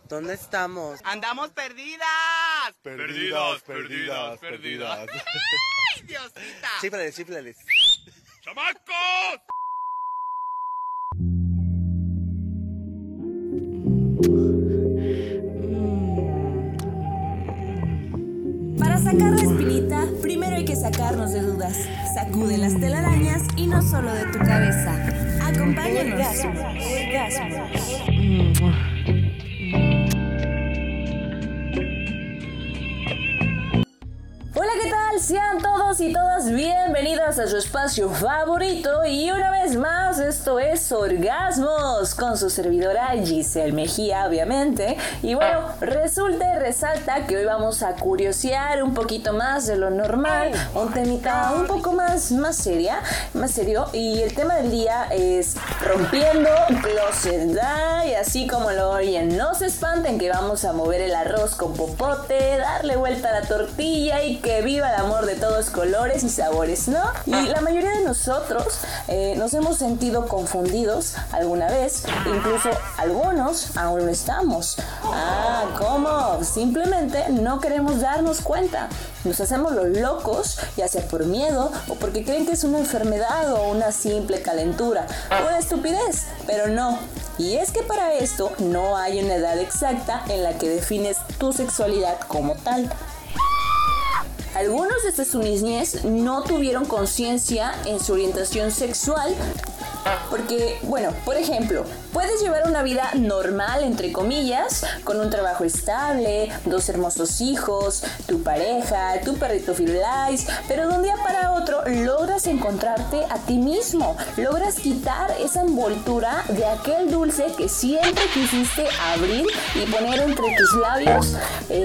¿Dónde estamos? ¡Andamos perdidas! Perdidas. ¡Ay, Diosita! Chíflales. ¡Chamacos! Para sacar la espinita, primero hay que sacarnos de dudas. Sacude las telarañas y no solo de tu cabeza. Acompáñanos. Orgasmo. Hola, ¿qué tal? Sean todos y todas bienvenidas a su espacio favorito y una vez más esto es Orgasmos con su servidora Giselle Mejía, obviamente. Y bueno, resulta y resalta que hoy vamos a curiosear un poquito más de lo normal, un temita un poco más serio, y el tema del día es rompiendo closet, y así como lo oyen, no se espanten que vamos a mover el arroz con popote, darle vuelta a la tortilla y que viva el amor de todos colores y sabores, ¿no? Y la mayoría de nosotros nos hemos sentido confundidos alguna vez, incluso algunos aún lo estamos. ¿Cómo? Simplemente no queremos darnos cuenta. Nos hacemos los locos, ya sea por miedo o porque creen que es una enfermedad o una simple calentura o una estupidez, pero no. Y es que para esto no hay una edad exacta en la que defines tu sexualidad como tal. Algunos desde su niñez no tuvieron conciencia en su orientación sexual porque, bueno, por ejemplo, puedes llevar una vida normal, entre comillas, con un trabajo estable, 2 hermosos hijos, tu pareja, tu perrito Firulais, pero de un día para otro logras encontrarte a ti mismo, logras quitar esa envoltura de aquel dulce que siempre quisiste abrir y poner entre tus labios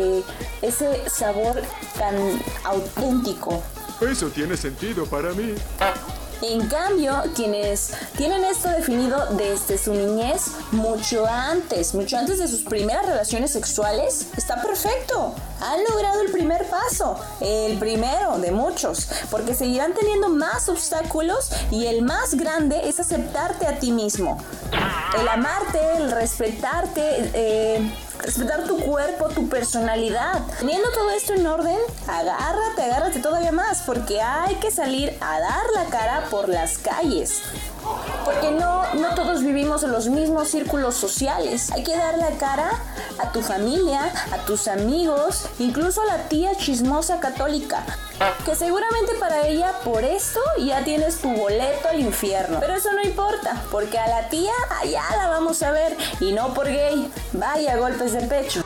ese sabor tan auténtico. Eso tiene sentido para mí. En cambio, quienes tienen esto definido desde su niñez, mucho antes de sus primeras relaciones sexuales, está perfecto. Han logrado el primer paso, el primero de muchos, porque seguirán teniendo más obstáculos y el más grande es aceptarte a ti mismo. El amarte, el respetarte, respetar tu cuerpo, tu personalidad. Teniendo todo esto en orden, agárrate todavía más, porque hay que salir a dar la cara por las calles. Porque no todos vivimos en los mismos círculos sociales. Hay que dar la cara a tu familia, a tus amigos, incluso a la tía chismosa católica, que seguramente para ella por esto ya tienes tu boleto al infierno. Pero eso no importa, porque a la tía allá la vamos a ver, y no por gay. Vaya golpes de pecho.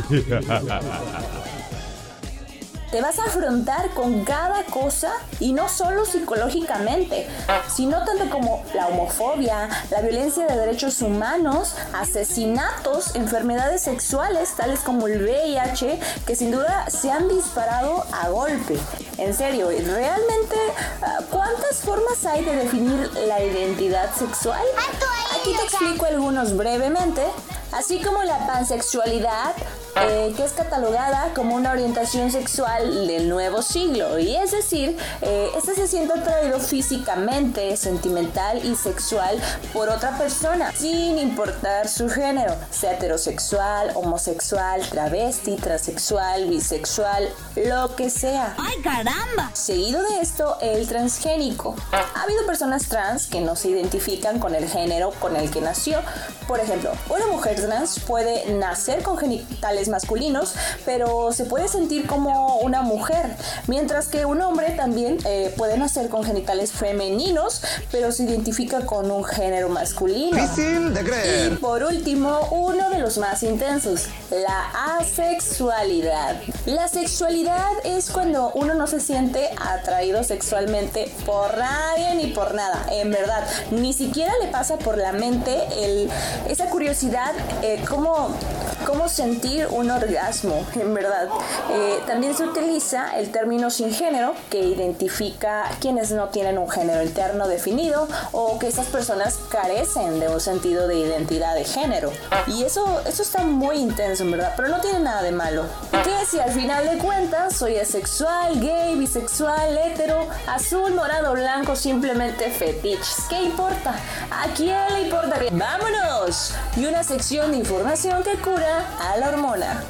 Te vas a afrontar con cada cosa, y no solo psicológicamente, sino tanto como la homofobia, la violencia de derechos humanos, asesinatos, enfermedades sexuales tales como el VIH, que sin duda se han disparado a golpe. En serio, ¿realmente cuántas formas hay de definir la identidad sexual? Aquí te explico algunos brevemente, así como la pansexualidad, que es catalogada como una orientación sexual del nuevo siglo, y es decir, este se siente atraído físicamente, sentimental y sexual por otra persona, sin importar su género, sea heterosexual, homosexual, travesti, transexual, bisexual, lo que sea. ¡Ay, caramba! Seguido de esto, el transgénico. Ha habido personas trans que no se identifican con el género con el que nació. Por ejemplo, una mujer trans puede nacer con genitales masculinos, pero se puede sentir como una mujer, mientras que un hombre también puede nacer con genitales femeninos, pero se identifica con un género masculino. Difícil de creer. Y por último, uno de los más intensos, la asexualidad. La sexualidad es cuando uno no se siente atraído sexualmente por nadie ni por nada, en verdad, ni siquiera le pasa por la mente esa curiosidad, cómo sentir un orgasmo, en verdad. También se utiliza el término sin género, que identifica quienes no tienen un género interno definido o que estas personas carecen de un sentido de identidad de género. Y eso está muy intenso, en verdad, pero no tiene nada de malo. Que si al final de cuentas soy asexual, gay, bisexual, hetero, azul, morado, blanco, simplemente fetiches, ¿qué importa? ¿A quién le importa? ¡Vámonos! Y una sección de información que cura hormona a la hormona.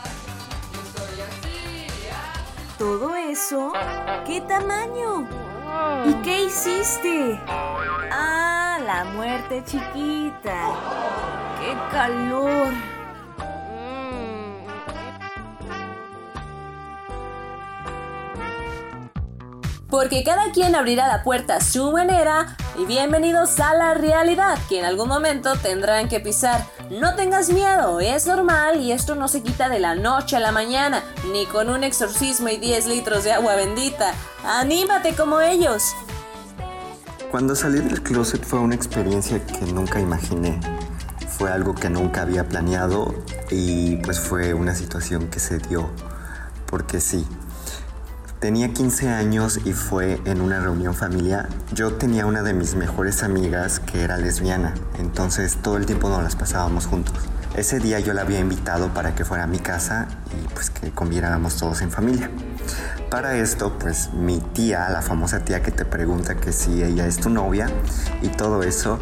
¿Todo eso? ¿Qué tamaño? ¿Y qué hiciste? Ah, la muerte chiquita. ¡Qué calor! Porque cada quien abrirá la puerta a su manera y bienvenidos a la realidad que en algún momento tendrán que pisar. No tengas miedo, es normal y esto no se quita de la noche a la mañana, ni con un exorcismo y 10 litros de agua bendita. ¡Anímate como ellos! Cuando salí del closet fue una experiencia que nunca imaginé. Fue algo que nunca había planeado y pues fue una situación que se dio porque sí. Tenía 15 años y fue en una reunión familiar. Yo tenía una de mis mejores amigas que era lesbiana, entonces todo el tiempo nos las pasábamos juntos. Ese día yo la había invitado para que fuera a mi casa y pues que conviviéramos todos en familia. Para esto, pues mi tía, la famosa tía que te pregunta que si ella es tu novia y todo eso,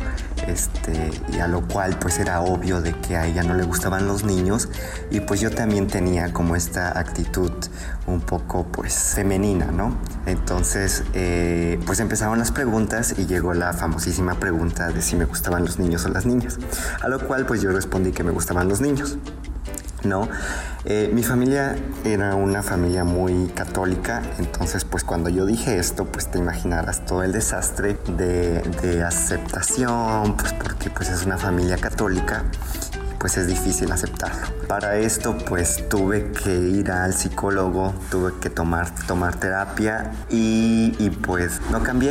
y a lo cual pues era obvio de que a ella no le gustaban los niños y pues yo también tenía como esta actitud un poco pues femenina, ¿no? Entonces pues empezaron las preguntas y llegó la famosísima pregunta de si me gustaban los niños o las niñas, a lo cual pues yo respondí que me gustaban los niños. ¿No? Mi familia era una familia muy católica, entonces pues cuando yo dije esto, pues te imaginarás todo el desastre de aceptación, pues porque pues es una familia católica, pues es difícil aceptarlo. Para esto pues tuve que ir al psicólogo, tuve que tomar terapia y pues no cambié.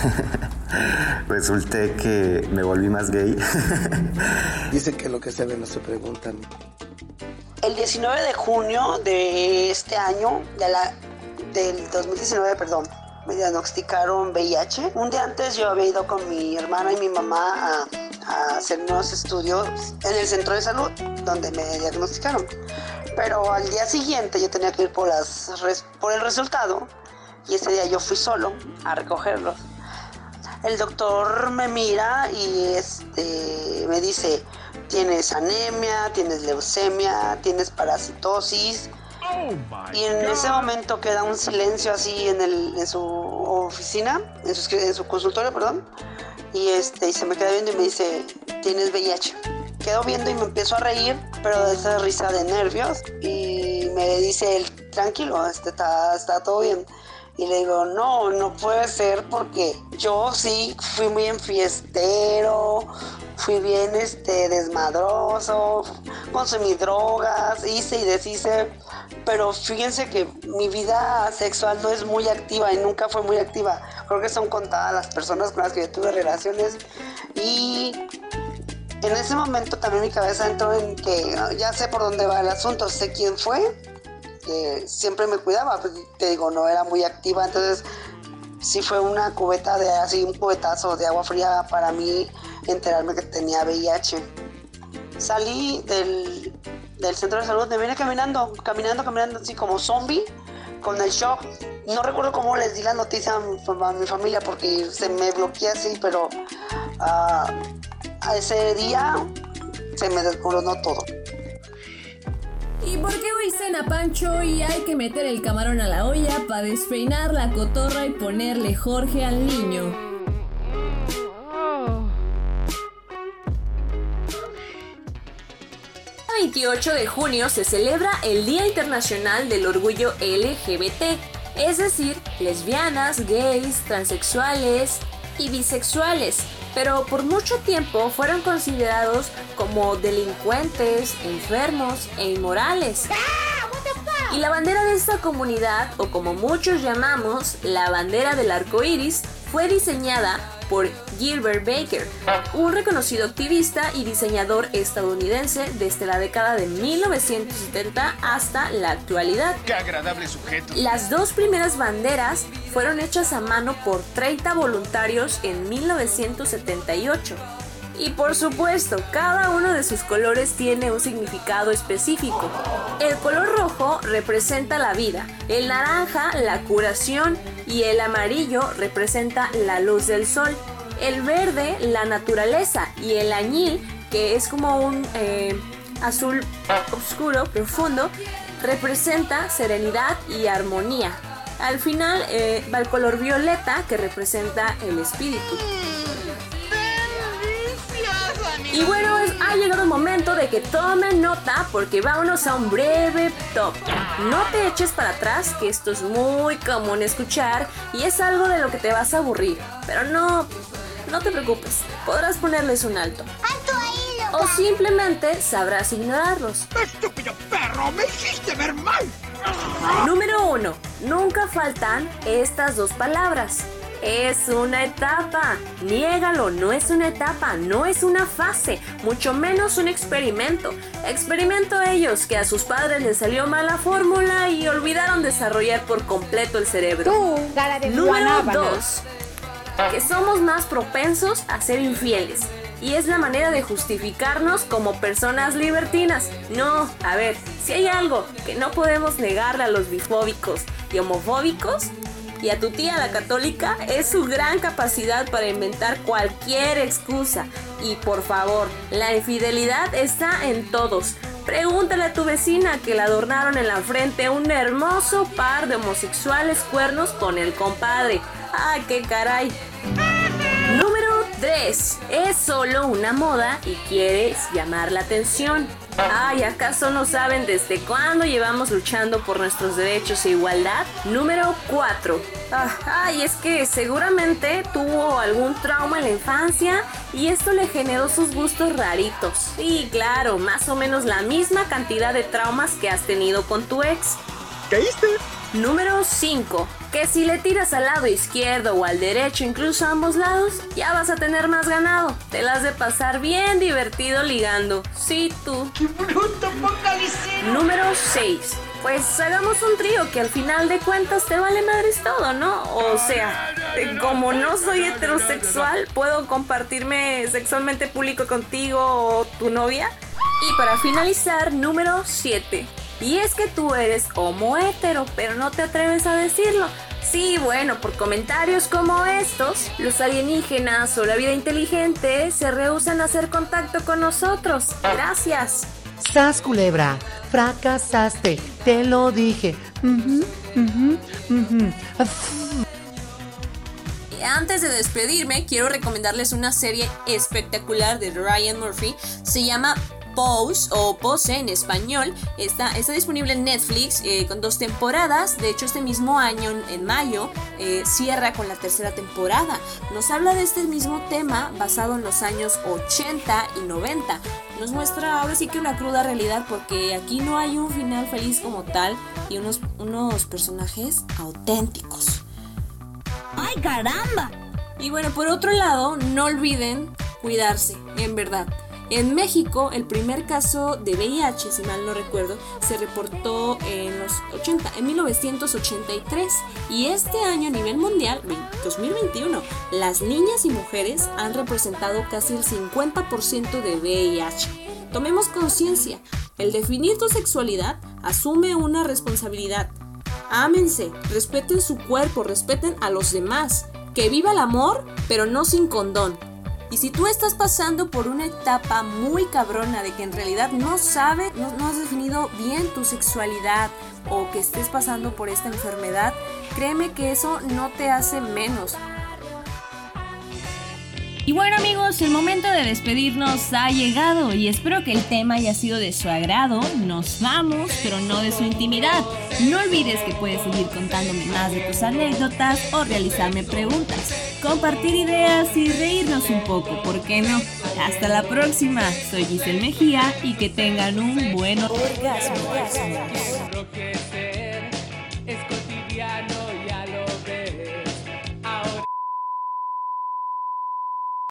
Resulté que me volví más gay. Dice que lo que se ve no se preguntan. El 19 de junio de este año, del 2019, me diagnosticaron VIH. Un día antes yo había ido con mi hermana y mi mamá a hacer unos estudios en el centro de salud donde me diagnosticaron. Pero al día siguiente yo tenía que ir por el resultado y ese día yo fui solo a recogerlos. El doctor me mira y me dice: tienes anemia, tienes leucemia, tienes parasitosis. Y en ese momento queda un silencio así en su oficina, en su consultorio, y se me queda viendo y me dice: tienes VIH. Quedo viendo y me empiezo a reír, pero de esa risa de nervios, y me dice él: tranquilo, está todo bien. Y le digo: no puede ser, porque yo sí fui muy enfiestero, fui bien desmadroso, consumí drogas, hice y deshice, pero fíjense que mi vida sexual no es muy activa y nunca fue muy activa. Creo que son contadas las personas con las que yo tuve relaciones, y en ese momento también mi cabeza entró en que ya sé por dónde va el asunto, sé quién fue, que siempre me cuidaba, pues, te digo, no era muy activa, entonces sí fue un cubetazo de agua fría para mí enterarme que tenía VIH. Salí del centro de salud, me vine caminando así como zombie, con el shock. No recuerdo cómo les di la noticia a mi familia porque se me bloqueé así, pero a ese día se me desmoronó todo. ¿Y por qué hoy cena Pancho y hay que meter el camarón a la olla para despeinar la cotorra y ponerle Jorge al niño? El 28 de junio se celebra el Día Internacional del Orgullo LGBT, es decir, lesbianas, gays, transexuales y bisexuales, pero por mucho tiempo fueron considerados como delincuentes, enfermos e inmorales. Y la bandera de esta comunidad, o como muchos llamamos, la bandera del arco iris, fue diseñada por Gilbert Baker, un reconocido activista y diseñador estadounidense desde la década de 1970 hasta la actualidad. ¡Qué agradable sujeto! Las dos primeras banderas fueron hechas a mano por 30 voluntarios en 1978. Y por supuesto, cada uno de sus colores tiene un significado específico. El color rojo representa la vida, el naranja la curación y el amarillo representa la luz del sol. El verde la naturaleza y el añil, que es como un azul oscuro, profundo, representa serenidad y armonía. Al final va el color violeta, que representa el espíritu. Y bueno, ha llegado el momento de que tomen nota, porque vámonos a un breve top. No te eches para atrás, que esto es muy común escuchar y es algo de lo que te vas a aburrir. Pero no te preocupes, podrás ponerles un alto. ¡Alto ahí, loca! O simplemente sabrás ignorarlos. ¡Estúpido perro! ¡Me hiciste ver mal! Número 1. Nunca faltan estas dos palabras. Es una etapa. Niégalo, no es una etapa, no es una fase, mucho menos un experimento. Experimento ellos, que a sus padres les salió mal la fórmula y olvidaron desarrollar por completo el cerebro. Número 2. Que somos más propensos a ser infieles. Y es la manera de justificarnos como personas libertinas. No, a ver, si hay algo que no podemos negarle a los bifóbicos y homofóbicos, y a tu tía la católica, es su gran capacidad para inventar cualquier excusa. Y por favor, la infidelidad está en todos. Pregúntale a tu vecina que le adornaron en la frente un hermoso par de homosexuales cuernos con el compadre. ¡Ah, qué caray! Número 3. Es solo una moda y quieres llamar la atención. Ay, ¿acaso no saben desde cuándo llevamos luchando por nuestros derechos e igualdad? Número 4. Ay, es que seguramente tuvo algún trauma en la infancia y esto le generó sus gustos raritos. Y claro, más o menos la misma cantidad de traumas que has tenido con tu ex. ¿Caíste? Número 5. Que si le tiras al lado izquierdo o al derecho, incluso a ambos lados, ya vas a tener más ganado. Te la has de pasar bien divertido ligando. Sí, tú. ¡Qué bruto, focalicero! Número 6. Pues hagamos un trío, que al final de cuentas te vale madres todo, ¿no? O sea, como no soy heterosexual, puedo compartirme sexualmente público contigo o tu novia. Y para finalizar, número 7. Y es que tú eres homo hetero, pero no te atreves a decirlo. Sí, bueno, por comentarios como estos, los alienígenas o la vida inteligente se rehúsan a hacer contacto con nosotros. Gracias. ¡Sas, culebra! Fracasaste, te lo dije. Antes de despedirme, quiero recomendarles una serie espectacular de Ryan Murphy. Se llama Pose o Pose en español. Está disponible en Netflix con 2 temporadas. De hecho, este mismo año, en mayo, cierra con la 3ª temporada. Nos habla de este mismo tema basado en los años 80 y 90. Nos muestra ahora sí que una cruda realidad, porque aquí no hay un final feliz como tal y unos personajes auténticos. ¡Ay, caramba! Y bueno, por otro lado, no olviden cuidarse, en verdad. En México, el primer caso de VIH, si mal no recuerdo, se reportó en 1983. Y este año a nivel mundial, 2021, las niñas y mujeres han representado casi el 50% de VIH. Tomemos conciencia. El definir tu sexualidad asume una responsabilidad. Ámense, respeten su cuerpo, respeten a los demás. Que viva el amor, pero no sin condón. Y si tú estás pasando por una etapa muy cabrona de que en realidad no has definido bien tu sexualidad, o que estés pasando por esta enfermedad, créeme que eso no te hace menos. Y bueno, amigos, el momento de despedirnos ha llegado y espero que el tema haya sido de su agrado. Nos vamos, pero no de su intimidad. No olvides que puedes seguir contándome más de tus anécdotas o realizarme preguntas, compartir ideas y reírnos un poco, ¿por qué no? Hasta la próxima, soy Giselle Mejía y que tengan un buen orgasmo.